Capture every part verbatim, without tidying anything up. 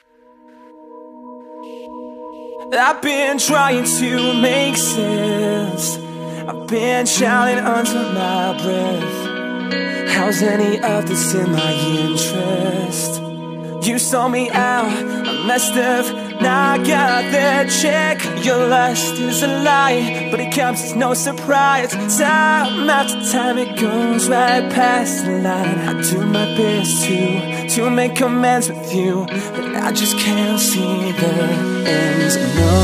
I've been trying to make sense. I've been shouting under my breath. How's any of this in my interest? You saw me out, I messed up, now I got that check. Your lust is a lie, but it comes as no surprise. Time after time it goes right past the line. I do my best to, to make amends with you, but I just can't see the end,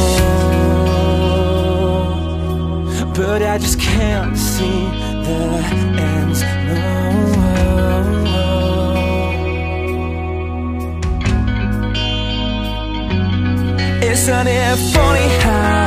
no. But I just can't see the end, no. Isn't it funny how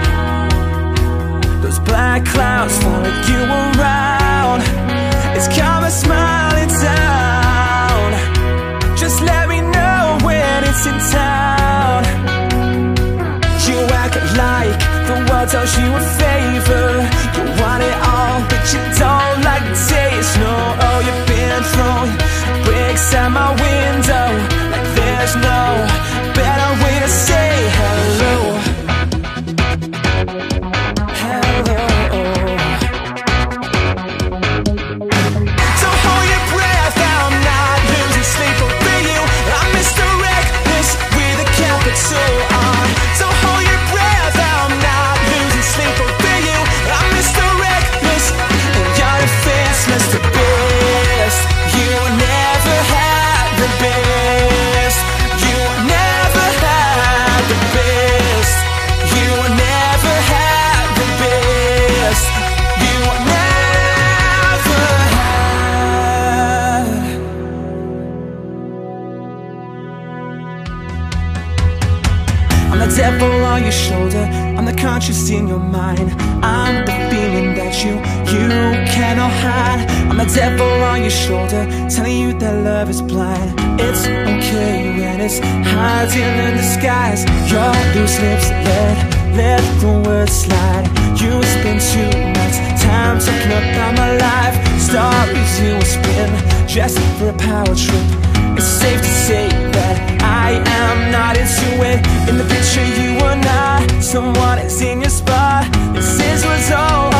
those black clouds follow you around? It's karma smiling down. Just let me know when it's in town. You act like the world does you a favor. You want it all, but you don't like the taste. No, oh, you've been throwing bricks at my window like there's no better way to say hello. Hello. So hold your breath, I'm not losing sleep over you. I'm Mister Reckless with a capital R. So hold your breath, I'm not losing sleep over you. I'm Mister Reckless and you're defenseless. The best you never had, the best you never had, the best you never had, the best you never had. I'm the devil on your shoulder, I'm the conscience in your mind. I'm the feeling that you, you cannot hide. I'm the devil on your shoulder, telling you that love is blind. It's okay when it's hiding in disguise. Your loose lips let, let the words slide. You spend too much time talking about my life. Stories you will spin just for a power trip. It's safe to say that I am not into it. In the picture you are not someone is in your spot. This is what's all